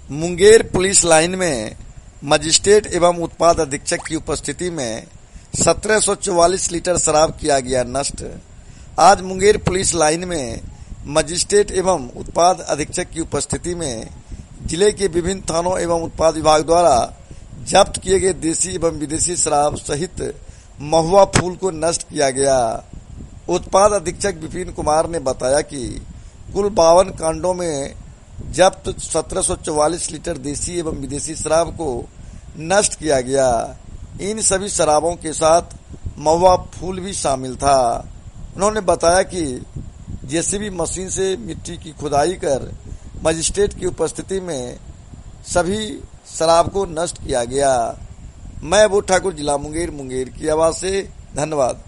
Munger police line में magistrate एवं उत्पाद अधीक्षक की उपस्थिति में 1744 लीटर शराब किया गया नष्ट। आज मुंगेर पुलिस लाइन में मजिस्ट्रेट एवं उत्पाद अधीक्षक की उपस्थिति में जिले के विभिन्न थानों एवं उत्पाद विभाग द्वारा जब्त किए गए देसी एवं विदेशी शराब सहित महुआ फूल को नष्ट किया गया। उत्पाद अधीक्षक विपिन कुमार ने बताया कि कुल 52 कांडों में जब्त 1744 लीटर देसी एवं विदेशी शराब को नष्ट किया गया। इन सभी शराबों के साथ महुआ फूल भी शामिल था। उन्होंने बताया कि जेसीबी मशीन से मिट्टी की खुदाई कर मजिस्ट्रेट की उपस्थिति में सभी शराब को नष्ट किया गया। मैं अबू ठाकुर, जिला मुंगेर की आवाज से धन्यवाद।